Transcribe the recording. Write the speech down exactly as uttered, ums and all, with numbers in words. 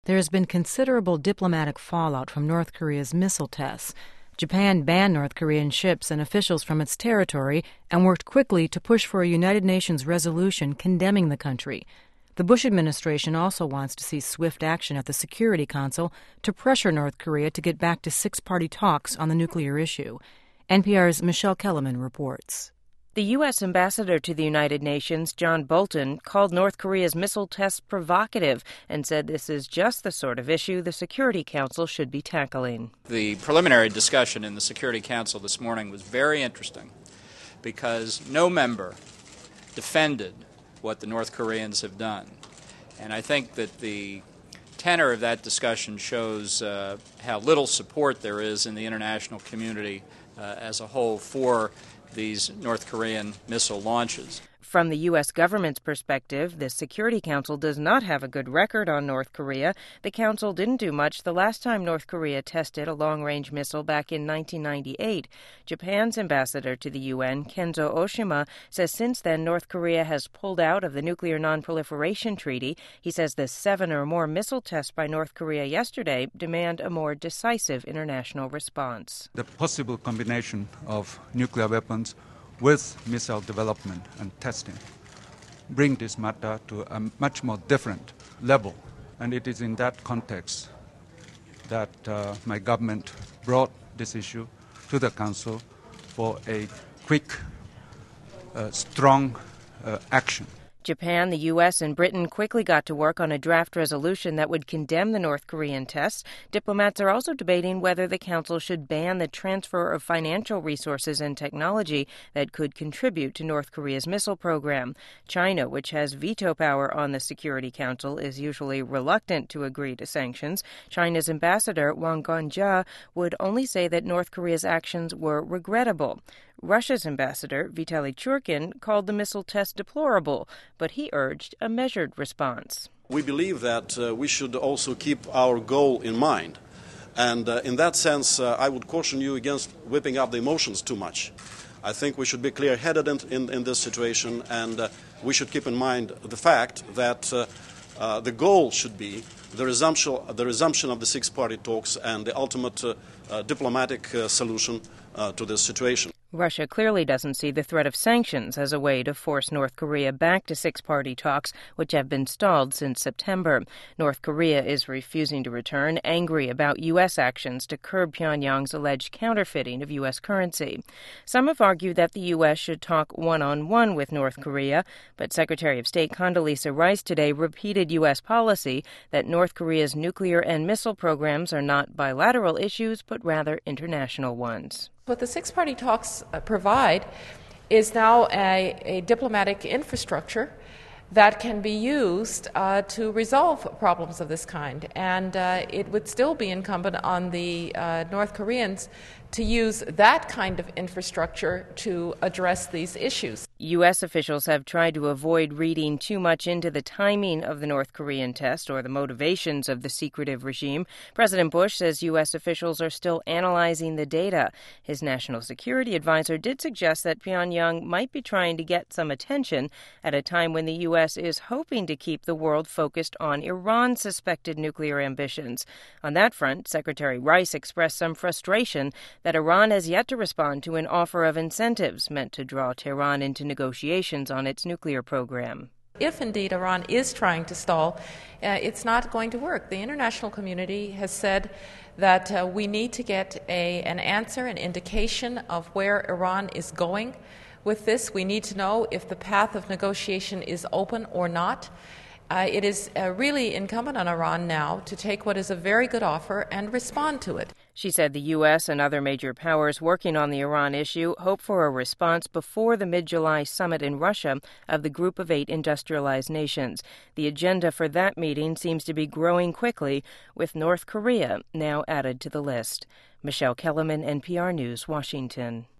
There has been considerable diplomatic fallout from North Korea's missile tests. Japan banned North Korean ships and officials from its territory and worked quickly to push for a United Nations resolution condemning the country. The Bush administration also wants to see swift action at the Security Council to pressure North Korea to get back to six-party talks on the nuclear issue. N P R's Michelle Kellerman reports. The U S ambassador to the United Nations, John Bolton, called North Korea's missile tests provocative and said this is just the sort of issue the Security Council should be tackling. The preliminary discussion in the Security Council this morning was very interesting because no member defended what the North Koreans have done. And I think that the tenor of that discussion shows uh, how little support there is in the international community uh, as a whole for these North Korean missile launches. From the U S government's perspective, the Security Council does not have a good record on North Korea. The Council didn't do much the last time North Korea tested a long-range missile back in nineteen ninety-eight. Japan's ambassador to the U N, Kenzo Oshima, says since then North Korea has pulled out of the Nuclear Non-Proliferation Treaty. He says the seven or more missile tests by North Korea yesterday demand a more decisive international response. The possible combination of nuclear weapons with missile development and testing bring this matter to a much more different level. And it is in that context that uh, my government brought this issue to the Council for a quick, uh, strong uh, action. Japan, the U S, and Britain quickly got to work on a draft resolution that would condemn the North Korean tests. Diplomats are also debating whether the Council should ban the transfer of financial resources and technology that could contribute to North Korea's missile program. China, which has veto power on the Security Council, is usually reluctant to agree to sanctions. China's ambassador, Wang Gongja, would only say that North Korea's actions were regrettable. Russia's ambassador, Vitaly Churkin, called the missile test deplorable, but he urged a measured response. We believe that uh, we should also keep our goal in mind. And uh, in that sense, uh, I would caution you against whipping up the emotions too much. I think we should be clear-headed in, in, in this situation, and uh, we should keep in mind the fact that uh, uh, the goal should be the resumption, the resumption of the six-party talks and the ultimate uh, uh, diplomatic uh, solution uh, to this situation. Russia clearly doesn't see the threat of sanctions as a way to force North Korea back to six-party talks, which have been stalled since September. North Korea is refusing to return, angry about U S actions to curb Pyongyang's alleged counterfeiting of U S currency. Some have argued that the U S should talk one-on-one with North Korea, but Secretary of State Condoleezza Rice today repeated U S policy that North Korea's nuclear and missile programs are not bilateral issues, but rather international ones. What the six-party talks uh, provide is now a, a diplomatic infrastructure that can be used uh, to resolve problems of this kind. And uh, it would still be incumbent on the uh, North Koreans to use that kind of infrastructure to address these issues. U S officials have tried to avoid reading too much into the timing of the North Korean test or the motivations of the secretive regime. President Bush says U S officials are still analyzing the data. His national security advisor did suggest that Pyongyang might be trying to get some attention at a time when the U S is hoping to keep the world focused on Iran's suspected nuclear ambitions. On that front, Secretary Rice expressed some frustration that Iran has yet to respond to an offer of incentives meant to draw Tehran into negotiations on its nuclear program. If indeed Iran is trying to stall, uh, it's not going to work. The international community has said that uh, we need to get a, an answer, an indication of where Iran is going with this. We need to know if the path of negotiation is open or not. Uh, it is uh, really incumbent on Iran now to take what is a very good offer and respond to it. She said the U S and other major powers working on the Iran issue hope for a response before the mid-July summit in Russia of the Group of Eight Industrialized Nations. The agenda for that meeting seems to be growing quickly, with North Korea now added to the list. Michelle Kellerman, N P R News, Washington.